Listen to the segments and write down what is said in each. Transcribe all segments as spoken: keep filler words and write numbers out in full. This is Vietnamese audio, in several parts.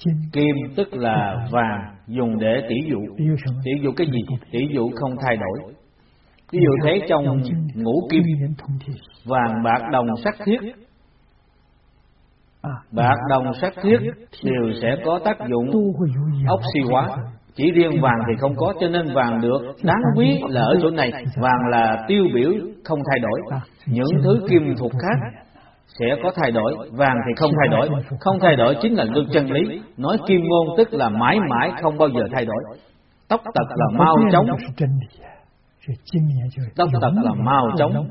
Kim tức là vàng, dùng để tỷ dụ. Tỷ dụ cái gì? Tỷ dụ không thay đổi. Ví dụ thấy trong ngũ kim, vàng bạc đồng sắt thiết. Bạc đồng sắt thiết đều sẽ có tác dụng oxy hóa. Chỉ riêng vàng thì không có, cho nên vàng được đáng quý là ở chỗ này. Vàng là tiêu biểu không thay đổi. Những thứ kim thuộc khác sẽ có thay đổi, vàng thì không thay đổi. Không thay đổi chính là gương chân lý. Nói kim ngôn tức là mãi mãi không bao giờ thay đổi. Tóc tật là mau chóng. Tóc tật là mau chóng,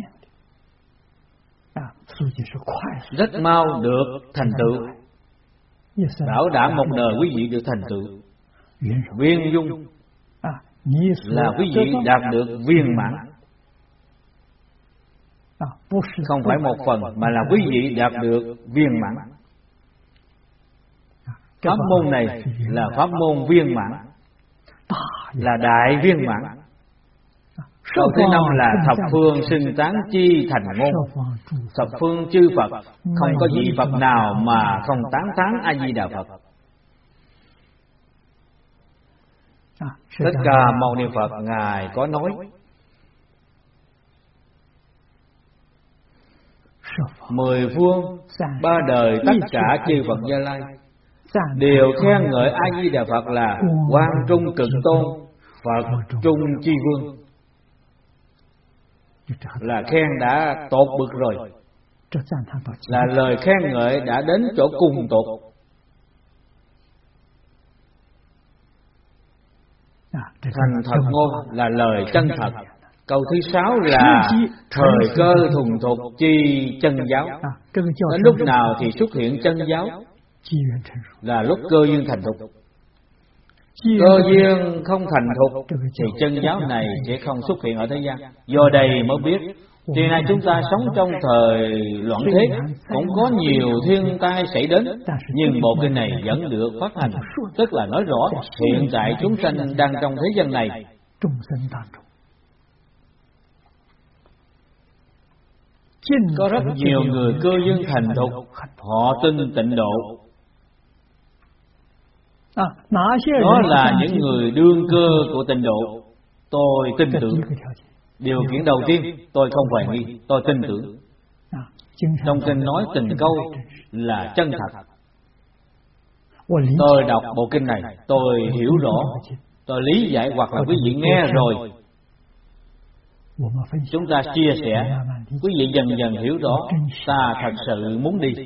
rất mau được thành tựu. Bảo đảm một đời quý vị được thành tựu viên dung, là quý vị đạt được viên mãn. Không phải một phần, mà là quý vị đạt được viên mãn. Pháp môn này là pháp môn viên mãn, là đại viên mãn. Câu thứ năm là thập phương xưng tán chi thành ngôn. Thập phương chư Phật, không có vị Phật nào mà không tán thán A Di Đà Phật. Thích Ca Mâu Ni Phật ngài có nói: mười phương ba đời tất cả chư Phật Như Lai đều khen ngợi A Di Đà Phật là Quang Trung Cực Tôn, Phật Trung Chi Vương. Là khen đã tột bực rồi, là lời khen ngợi đã đến chỗ cùng tột. Thành thật ngôn là lời chân thật. Câu thứ sáu là thời cơ thuần thục chi chân giáo. Đến lúc nào thì xuất hiện chân giáo? Là lúc cơ duyên thành thục. Cơ duyên không thành thục thì chân giáo này sẽ không xuất hiện ở thế gian. Do đây mới biết Thì nay chúng ta sống trong thời loạn thế, cũng có nhiều thiên tai xảy đến, nhưng bộ kinh này vẫn được phát hành, tức là nói rõ hiện tại chúng sanh đang trong thế gian này. Có rất nhiều người cơ duyên thành thục, họ tin tịnh độ. Đó là những người đương cơ của tịnh độ. Tôi tin tưởng. Điều kiện đầu tiên, tôi không hoài nghi, tôi tin tưởng. Trong kinh nói từng câu là chân thật. Tôi đọc bộ kinh này, tôi hiểu rõ, tôi lý giải, hoặc là quý vị nghe rồi, chúng ta chia sẻ, quý vị dần dần hiểu rõ, ta thật sự muốn đi.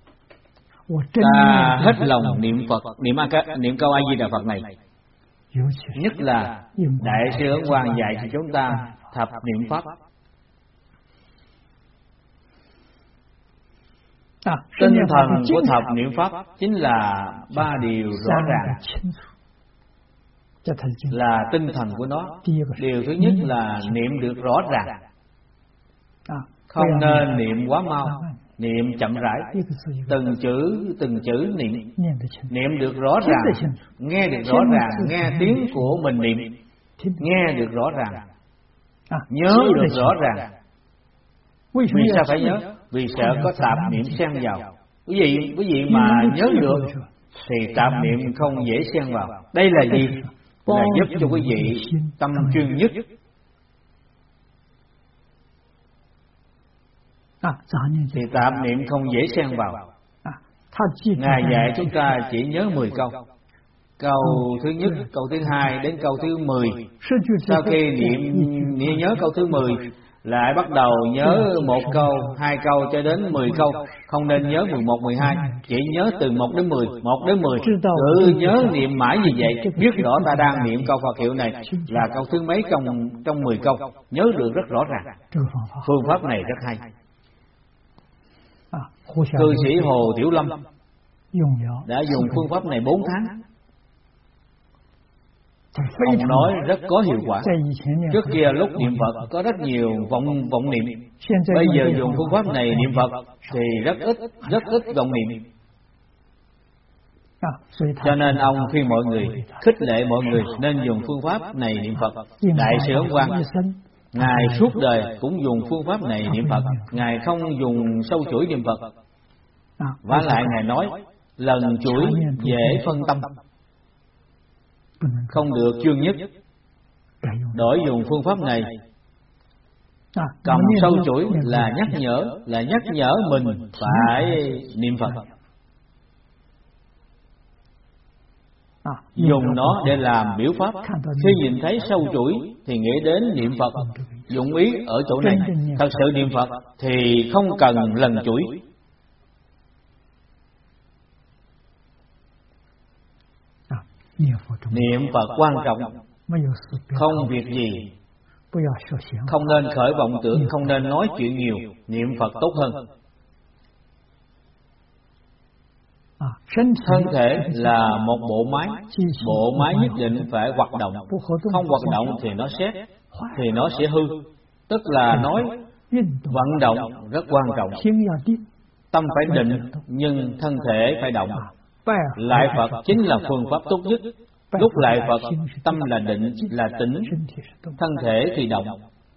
Ta hết lòng niệm Phật, niệm niệm câu A Di Đà Phật này. Nhất là Đại sư Ấn Quang dạy cho chúng ta thập niệm Pháp. Tinh thần của thập niệm Pháp chính là ba điều rõ ràng, là tinh thần của nó. Điều thứ nhất là niệm được rõ ràng, không nên niệm quá mau, niệm chậm rãi, từng chữ từng chữ niệm, niệm được rõ ràng, nghe được rõ ràng, nghe tiếng của mình niệm, nghe được rõ ràng, nhớ được rõ ràng. Vì sao phải nhớ? Vì sợ có tạp niệm xen vào. Quý vị, quý vị mà nhớ được thì tạp niệm không dễ xen vào. Đây là gì? Là giúp cho quý vị tâm chuyên nhất. Thì tạp niệm không dễ xen vào. Ngài dạy chúng ta chỉ nhớ mười câu. Câu thứ nhất, câu thứ hai đến câu thứ mười. Sau khi niệm, niệm nhớ câu thứ mười, lại bắt đầu nhớ một câu, hai câu cho đến mười câu. Không nên nhớ mười một, mười hai, chỉ nhớ từ một đến mười, một đến mười. Cứ nhớ niệm mãi như vậy, biết rõ ta đang niệm câu Phật hiệu này là câu thứ mấy trong trong mười câu, nhớ được rất rõ ràng. Phương pháp này rất hay. Cư sĩ Hồ Tiểu Lâm đã dùng phương pháp này bốn tháng. Ông nói rất có hiệu quả. Trước kia lúc niệm Phật có rất nhiều vọng vọng niệm, bây giờ dùng phương pháp này niệm Phật thì rất ít, rất ít vọng niệm. Cho nên ông khuyên mọi người, khích lệ mọi người nên dùng phương pháp này niệm Phật. Đại sư Ấn Quang, Ngài suốt đời cũng dùng phương pháp này niệm Phật, Ngài không dùng sâu chuỗi niệm Phật. Vả lại Ngài nói, lần chuỗi dễ phân tâm, không được chuyên nhất. Đổi dùng phương pháp này, cầm sâu chuỗi là nhắc nhở, là nhắc nhở mình phải niệm Phật. Dùng nó để làm biểu pháp. Khi nhìn thấy sâu chuỗi thì nghĩ đến niệm Phật. Dụng ý ở chỗ này, thật sự niệm Phật thì không cần lần chuỗi. Niệm Phật quan trọng, không việc gì, không nên khởi vọng tưởng, không nên nói chuyện nhiều. Niệm Phật tốt hơn. Thân thể là một bộ máy, bộ máy nhất định phải hoạt động. Không hoạt động thì nó sẽ thì nó sẽ hư. Tức là nói vận động rất quan trọng. Tâm phải định, nhưng thân thể phải động. Lại Phật chính là phương pháp tốt nhất. Lúc lại Phật, tâm là định, là tĩnh, thân thể thì động.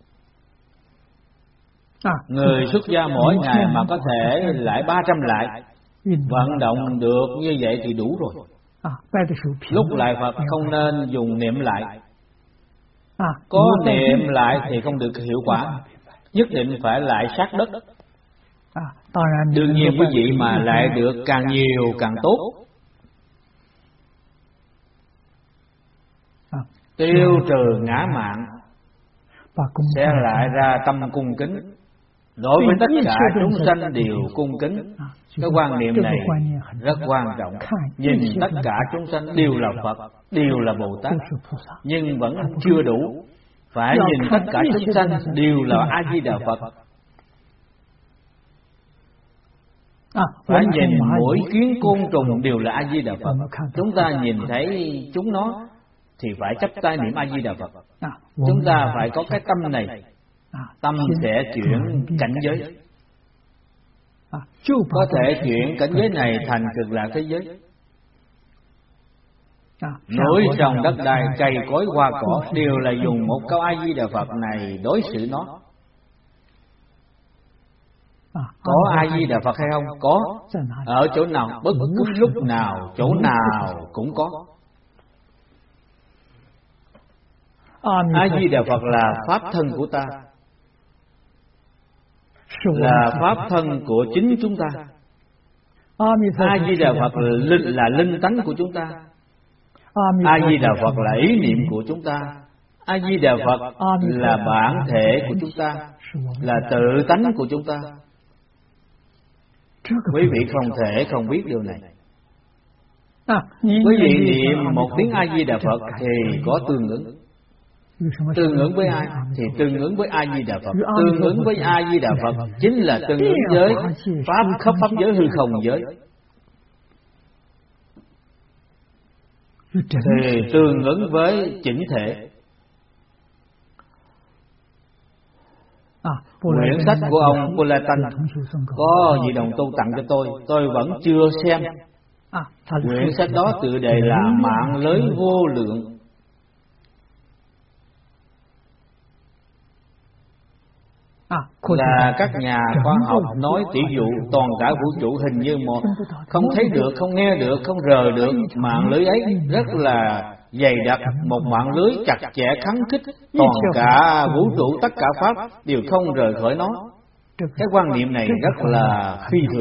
Người xuất gia mỗi ngày mà có thể lại ba trăm lại, vận động được như vậy thì đủ rồi. Lúc lại Phật không nên dùng niệm lại. Có niệm lại thì không được hiệu quả, nhất định phải lại sát đất. Đương nhiên quý vị mà lại được càng nhiều càng tốt. Tiêu trừ ngã mạn, sẽ lại ra tâm cung kính. Đối với tất cả chúng sanh đều cung kính. Cái quan niệm này rất quan trọng. Nhìn tất cả chúng sanh đều là Phật, đều là Bồ Tát, nhưng vẫn chưa đủ. Phải nhìn tất cả chúng sanh đều là A Di Đà Phật. Phải nhìn mỗi kiến côn trùng đều là A Di Đà Phật. Chúng ta nhìn thấy chúng nó thì phải chắp tay niệm A Di Đà Phật. Chúng ta phải có cái tâm này. Tâm sẽ chuyển cảnh giới, có thể chuyển cảnh giới này thành Cực Lạc thế giới. Núi sông đất đai, cây cối hoa cỏ đều là dùng một câu A Di Đà Phật này đối xử nó. Có A Di Đà Phật hay không? Có. Ở chỗ nào, bất cứ lúc nào, chỗ nào cũng có. A Di Đà Phật là pháp thân của ta, là pháp thân của chính chúng ta. A Di Đà Phật là linh, là linh tánh của chúng ta. A Di Đà Phật là ý niệm của chúng ta. A Di Đà Phật là bản thể của chúng ta, là tự tánh của chúng ta. Quý vị không thể không biết điều này. Quý vị niệm một tiếng A Di Đà Phật thì có tương ứng. Tương ứng với ai? Thì tương ứng với A Di Đà Phật. Tương ứng với A Di Đà Phật chính là tương ứng với pháp khắp pháp giới hư không giới. Thì tương ứng với chỉnh thể. Quyển sách của ông Pulatan có vị đồng tu tặng cho tôi, tôi vẫn chưa xem. Quyển sách đó tựa đề là Mạng lưới vô lượng. Là các nhà khoa học nói tỷ dụ toàn cả vũ trụ hình như một, không thấy được, không nghe được, không rờ được. Mạng lưới ấy rất là dày đặc, một mạng lưới chặt chẽ khắng khích, toàn cả vũ trụ tất cả pháp đều không rời khỏi nó. Cái quan niệm này rất là phi thường.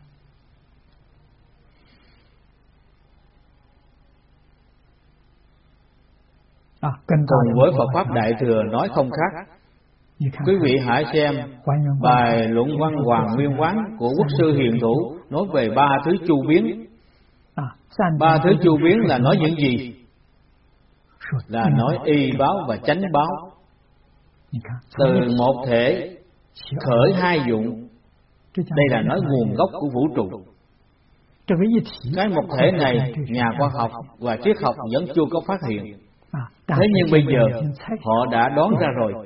Cùng với Phật pháp Đại Thừa nói không khác. Quý vị hãy xem bài luận văn Hoàng Nguyên Quán của Quốc sư Hiền Thủ nói về ba thứ chu biến. Ba thứ chu biến là nói những gì? Là nói y báo và chánh báo. Từ một thể khởi hai dụng. Đây là nói nguồn gốc của vũ trụ. Cái một thể này nhà khoa học và triết học vẫn chưa có phát hiện. Thế nhưng bây giờ họ đã đoán ra rồi.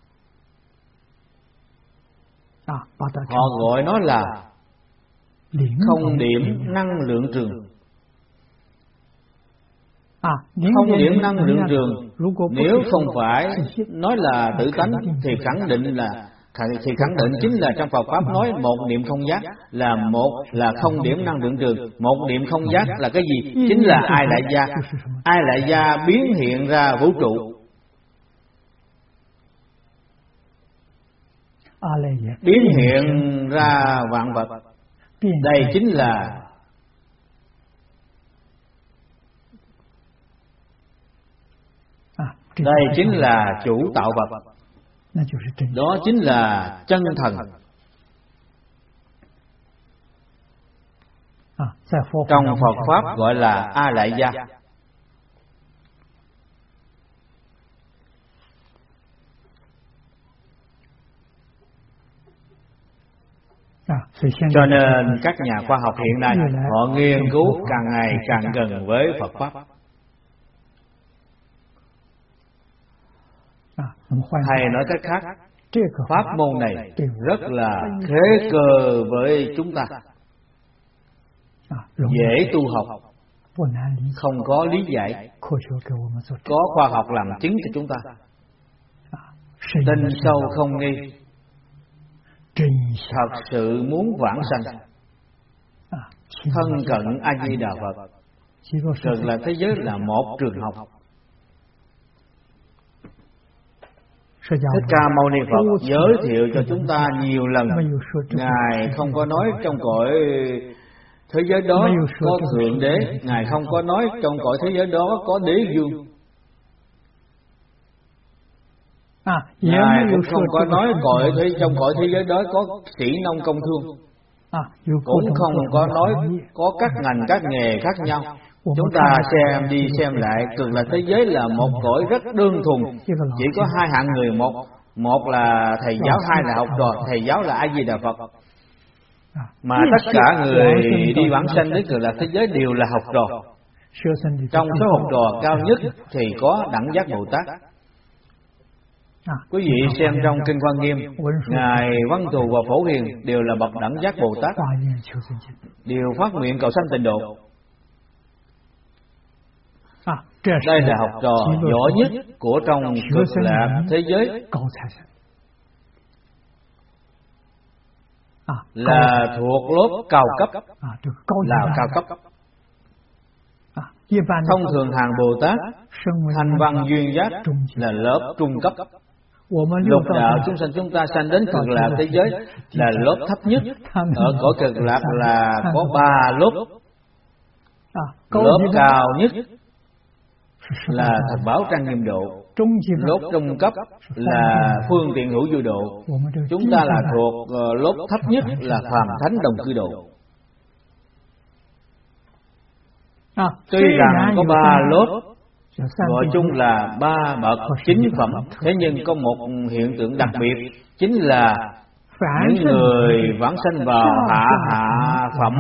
Họ gọi nó là không điểm năng lượng trường. Không điểm năng lượng trường, nếu không phải nói là tự tánh thì khẳng định là Thì khẳng định chính là trong Phật Pháp nói một niệm không giác là một là không điểm năng lượng trường. Một niệm không giác là cái gì? Chính là Ai Lại Gia. Ai Lại Gia biến hiện ra vũ trụ, biến hiện ra vạn vật. Đây chính là Đây chính là chủ tạo vật. Đó chính là chân thần. Trong Phật Pháp gọi là A Lại Gia. Cho nên các nhà khoa học hiện nay họ nghiên cứu càng ngày càng gần với Phật Pháp. Hay nói cách khác, pháp môn này rất là thế cơ với chúng ta, dễ tu học, không có lý giải, có khoa học làm chứng cho chúng ta. Tin sâu không nghi, thật sự muốn vãng sanh, thân cận A Di Đà Phật, Cực Lạc thế giới là một trường học. Thích Ca Mâu Ni Phật giới thiệu cho chúng ta nhiều lần, Ngài không có nói trong cõi thế giới đó có Thượng Đế, Ngài không có nói trong cõi thế giới đó có Đế Dương, Ngài cũng không có nói cõi thế trong cõi thế giới đó có sĩ nông công thương, cũng không có nói có các ngành các nghề khác nhau. Chúng ta xem đi xem lại, Cực Lạc thế giới là một cõi rất đơn thuần, chỉ có hai hạng người, một một là thầy giáo, hai là học trò. Thầy giáo là A Di Đà Phật, mà tất cả người đi vãng sanh đến Cực Lạc thế giới đều là học trò. Trong số học trò cao nhất thì có Đẳng Giác Bồ Tát. Quý vị xem trong Kinh Hoa Nghiêm, Ngài Văn Thù và Phổ Hiền đều là bậc Đẳng Giác Bồ Tát, đều phát nguyện cầu sanh tịnh độ. Đây là học trò giỏi nhất của trong Cực Lạc thế giới, là thuộc lớp cao cấp, là cao cấp. Thông thường hàng Bồ Tát thành văn duyên giác là lớp trung cấp. Lục đạo chúng sanh chúng ta sanh đến Cực Lạc thế giới là lớp thấp nhất. Ở cõi Cực Lạc là có ba lớp. Lớp cao nhất là Thật Báo Trang Nghiêm Độ, lớp trung cấp là Phương Tiện Hữu Du Độ. Chúng ta là thuộc uh, lớp thấp nhất là Phàm Thánh Đồng Cư Độ. Tuy rằng có ba lớp, gọi chung là ba bậc chính phẩm, thế nhưng có một hiện tượng đặc biệt, chính là những người vãng sanh vào hạ hạ phẩm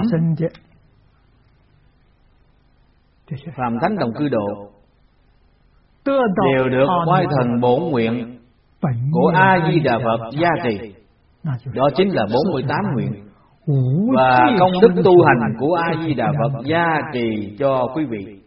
Phàm Thánh Đồng Cư Độ đều được oai thần bổn nguyện của A Di Đà Phật gia trì. Đó chính là bốn mươi tám nguyện và công đức tu hành của A Di Đà Phật gia trì cho quý vị,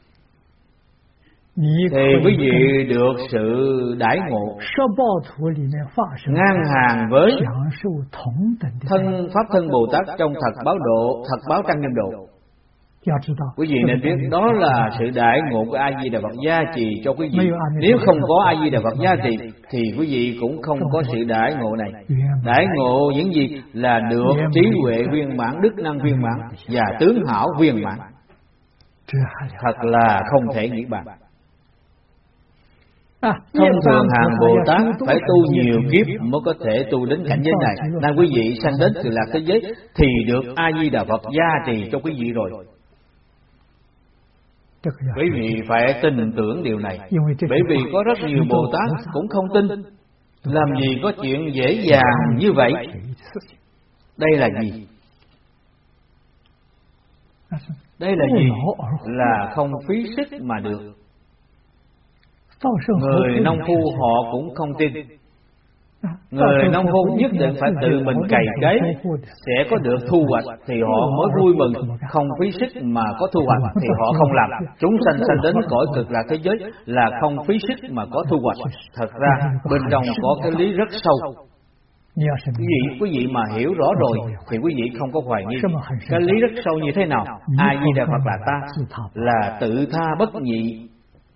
thì quý vị được sự đãi ngộ ngang hàng với thân Pháp Thân Bồ Tát trong Thật Báo Độ, Thật Báo Trang Nghiêm Độ. Quý vị nên biết đó là sự đãi ngộ của A Di Đà Phật gia trì cho quý vị. Nếu không có A Di Đà Phật gia trì thì quý vị cũng không có sự đãi ngộ này. Đãi ngộ những gì là được trí huệ viên mãn, đức năng viên mãn và tướng hảo viên mãn. Thật là không thể nghĩ bàn. Thông thường hàng Bồ Tát phải tu nhiều kiếp mới có thể tu đến cảnh giới này. Nên quý vị sanh đến Cực Lạc thế giới thì được A Di Đà Phật gia trì cho quý vị rồi. Quý vị phải tin tưởng điều này, bởi vì có rất nhiều Bồ Tát cũng không tin. Làm gì có chuyện dễ dàng như vậy? Đây là gì? Đây là gì? Là không phí sức mà được. Người nông phu họ cũng không tin. Người nông phu nhất định phải tự mình cày cấy sẽ có được thu hoạch thì họ mới vui mừng. Không phí sức mà có thu hoạch thì họ không làm. Chúng sanh sanh đến cõi Cực Lạc thế giới là không phí sức mà có thu hoạch. Thật ra bên trong có cái lý rất sâu. Quý vị, quý vị mà hiểu rõ rồi thì quý vị không có hoài nghi. Cái lý rất sâu như thế nào? A Di Đà Phật là ta, là tự tha bất nhị.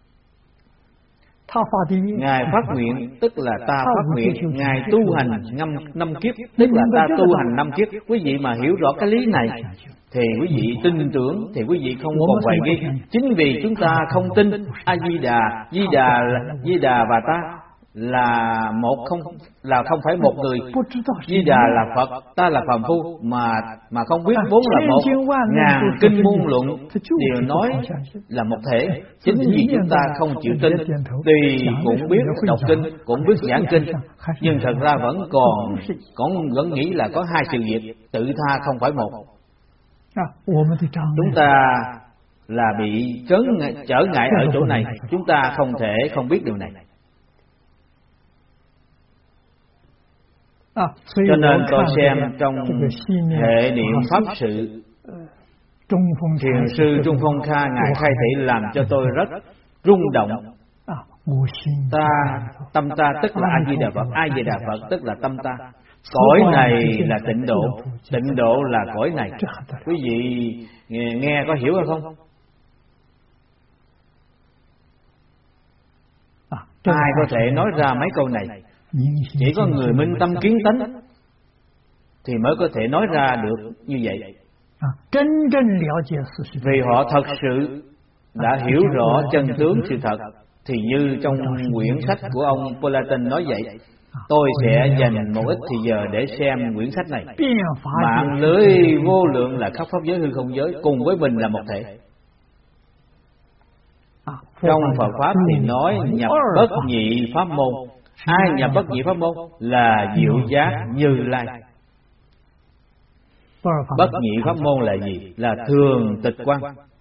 Ngài phát nguyện tức là ta phát nguyện, Ngài tu hành năm, năm kiếp tức là ta tu hành năm kiếp. Quý vị mà hiểu rõ cái lý này thì quý vị tin tưởng, thì quý vị không còn hoài nghi. Chính vì chúng ta không tin A Di Đà, Di Đà, Di Đà và ta là một, không là không phải một người. Di Đà là Phật, ta là phàm phu, mà mà không biết vốn là một. Ngàn kinh muôn luận đều nói là một thể. Chính vì chúng ta không chịu tin, tuy cũng biết đọc kinh, cũng biết giảng kinh, nhưng thật ra vẫn còn còn vẫn nghĩ là có hai sự việc, tự tha không phải một. Chúng ta là bị chớn trở ngại ở chỗ này, chúng ta không thể không biết điều này. Cho nên tôi xem trong hệ niệm pháp sự, Thiền sư Trung Phong Kha ngài khai thị làm cho tôi rất rung động. Ta tâm ta tức là A Di Đà Phật, A Di Đà Phật tức là tâm ta. Cõi này là tịnh độ, tịnh độ là cõi này. Quý vị nghe, nghe có hiểu hay không? Ai có thể nói ra mấy câu này? Chỉ có người minh tâm kiến tánh thì mới có thể nói ra được như vậy. Vì họ thật sự đã hiểu rõ chân tướng sự thật. Thì như trong quyển sách của ông Platon nói vậy, tôi sẽ dành một ít thì giờ để xem quyển sách này. Mạng lưới vô lượng là khắp pháp giới hư không giới, cùng với mình là một thể. Trong Phật Pháp thì nói nhập bất nhị pháp môn. Ai nhập bất nhị pháp môn? Là diệu giác Như Lai. Bất nhị pháp môn là gì? Là thường tịch quan.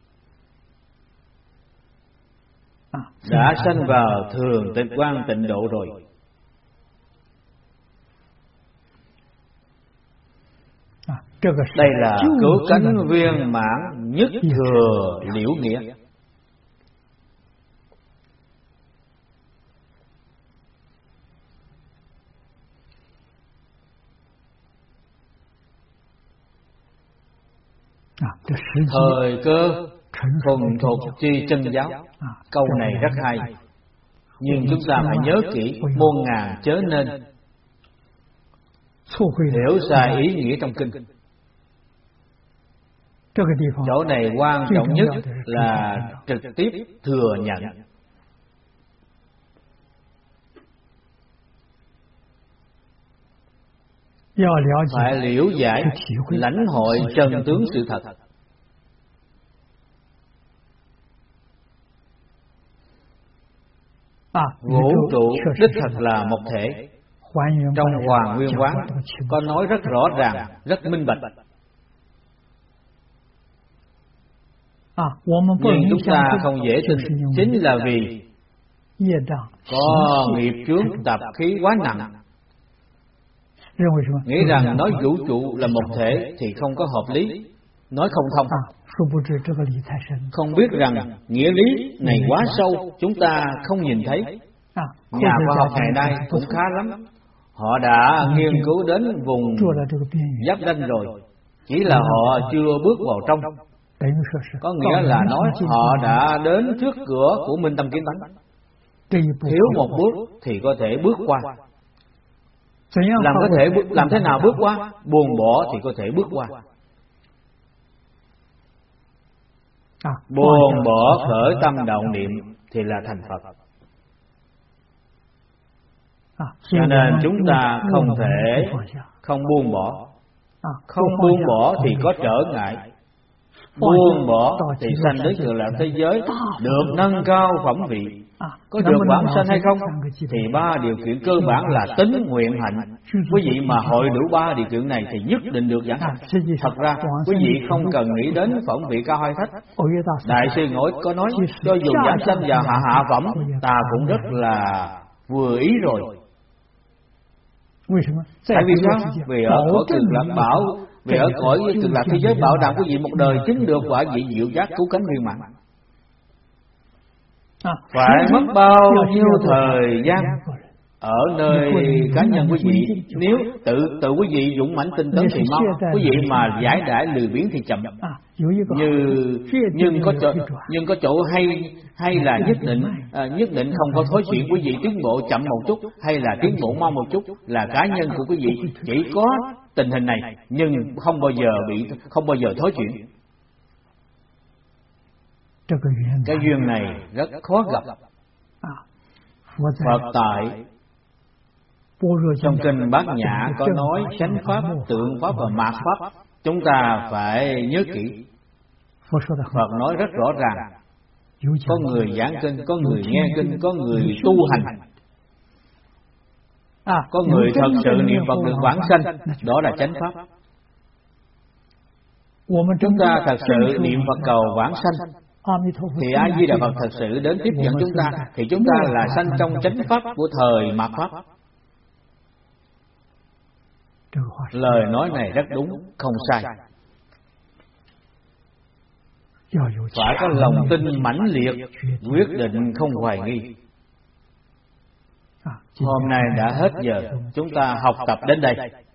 Đã sanh vào thường tịch quan tịnh độ rồi. Đây là cứu cánh viên mãn nhất thừa liễu nghĩa. Thời cơ thuần thuộc chi chân giáo. Câu này rất hay, nhưng chúng ta phải nhớ kỹ, muôn ngàn chớ nên hiểu sai ý nghĩa trong kinh. Chỗ này quan trọng nhất là trực tiếp thừa nhận. Phải liễu giải, lãnh hội chân tướng sự thật. Vũ trụ đích thật là một thể. Trong Hoàng Nguyên Quán có nói rất rõ ràng, rất minh bạch. Nhưng chúng ta không dễ tin, chính là vì có nghiệp chướng tập khí quá nặng. Nghĩ rằng nói vũ trụ là một thể thì không có hợp lý, nói không thông. Không biết rằng nghĩa lý này quá sâu, chúng ta không nhìn thấy. Nhà khoa học ngày nay cũng khá lắm, họ đã nghiên cứu đến vùng giáp ranh rồi, chỉ là họ chưa bước vào trong. Có nghĩa là nói họ đã đến trước cửa của minh tâm kiến tánh. Thiếu một bước thì có thể bước qua. Làm có thể làm thế nào bước qua? Buông bỏ thì có thể bước qua. Buông bỏ khởi tâm động niệm thì là thành Phật. Cho nên chúng ta không thể không buông bỏ. Không buông bỏ thì có trở ngại. Buông bỏ thì sanh đến cực lạc thế giới, được nâng cao phẩm vị. Có được vãng sanh hay không? Thì ba điều kiện cơ bản là tính, nguyện, hạnh. Quý vị mà hội đủ ba điều kiện này thì nhất định được giảng sanh. Thật ra quý vị không cần nghĩ đến phẩm vị cao hay thấp. Đại sư Ngỗi có nói, cho dù giảng sanh vào hạ hạ phẩm, ta cũng rất là vừa ý rồi. Tại vì sao? Vì ở cõi cực lạc bảo, vì ở cõi cực lạc thế giới bảo đảm quý vị một đời chứng được quả vị diệu giác cứu cánh viên mãn. Phải mất bao nhiêu thời gian ở nơi cá nhân quý vị. Nếu tự tự quý vị dũng mãnh tinh tấn thì mau, quý vị mà giải đãi lười biếng thì chậm. Như nhưng có chỗ nhưng có chỗ hay hay là nhất định à, nhất định không có thối chuyện, quý vị tiến bộ chậm một chút hay là tiến bộ mau một chút là cá nhân của quý vị chỉ có tình hình này, nhưng không bao giờ bị không bao giờ thối chuyện. Cái duyên này rất khó gặp. Phật tại trong kinh Bát Nhã có nói chánh pháp, tượng pháp và mạt pháp, chúng ta phải nhớ kỹ. Phật nói rất rõ ràng, có người giảng kinh, có người nghe kinh, có người tu hành, có người thật sự niệm Phật được vãng sanh, đó là chánh pháp. Chúng ta thật sự niệm Phật cầu vãng sanh thì A Di Đà Phật thật sự đến tiếp nhận chúng ta, thì chúng ta là sanh trong chánh pháp của thời mạt pháp. Lời nói này rất đúng, không sai. Phải có lòng tin mãnh liệt, quyết định không hoài nghi. Hôm nay đã hết giờ, chúng ta học tập đến đây.